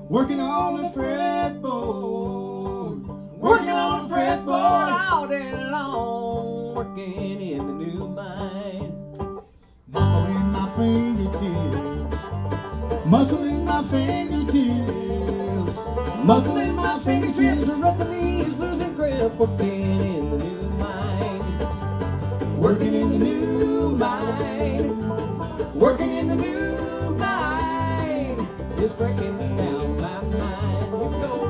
working on the fretboard, working on the fretboard all day long, working in the new mine. Muscle in my fingertips, muscle in my fingertips, muscle in my fingertips. The rest of me is losing grip, working in the new mine, working in the new mine, working in the new mine. It's breaking down my mind. Here we go.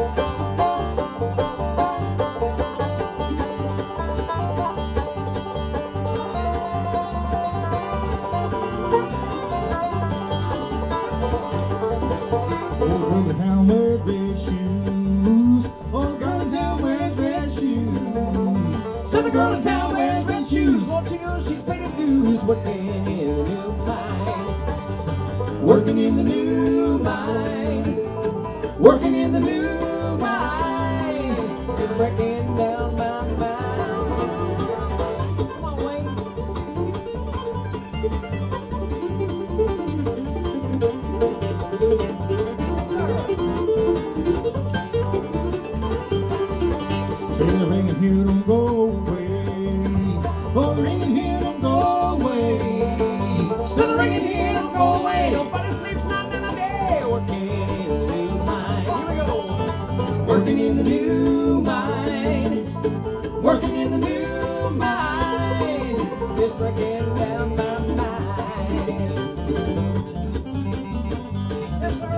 Oh, girl in town wears red shoes. Oh, girl in town wears red shoes. So the girl in town wears red shoes. Won't you know she's paid her dues, working in the new mine, working in the new mine, working in the new mine. It's breaking down my mind. Come on, Wayne. Say the ringing here don't go away. Oh, the ringing here don't go away. Say the ringing here don't go away. Nobody sleeps not another day. Working in the new mine. Here we go. Working in the new mine. Working in the new mine. It's breaking down my mind. Yes, sir.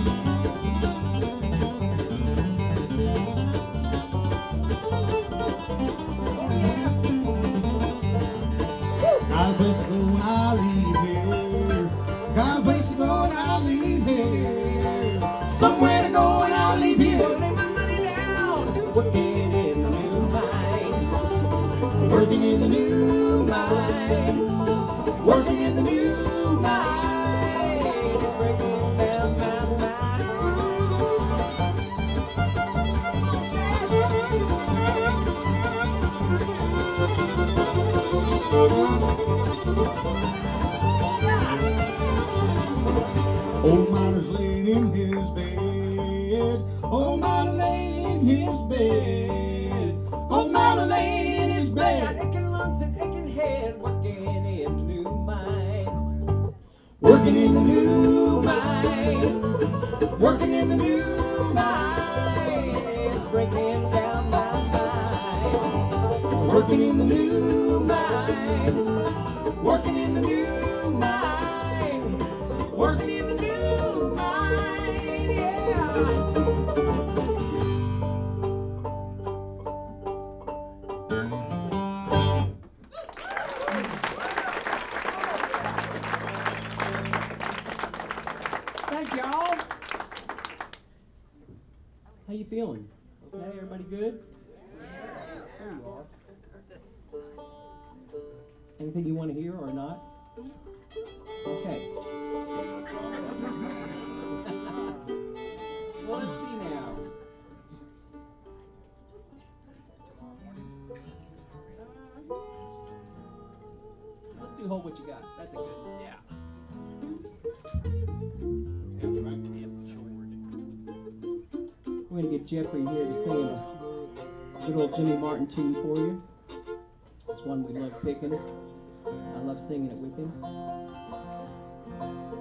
Got a place to go when I leave here. Got a place to go when I leave here. Somewhere to go when I leave here. Lay my money down. Working in the new mine. Working in the new mine. Working in the new mine. It's breaking down my Old miner's laying in his bed. Old miner laying in his bed. Old miner laying in his bed. Aching lungs and aching head. Working in the new mine. Working in the new mine. Working in the new mine. It's breaking down my mind. Working in the new mine. Working in the new mine. Working in the new mine, yeah. Thank y'all. How you feeling? Okay, everybody good? There you are. Anything you want to hear or not? Okay. Well, let's see now. Let's do Hold What You Got. That's a good one. Yeah. We're going to get Jeffrey here to sing a good old Jimmy Martin tune for you. It's one we love picking. I love singing it with him.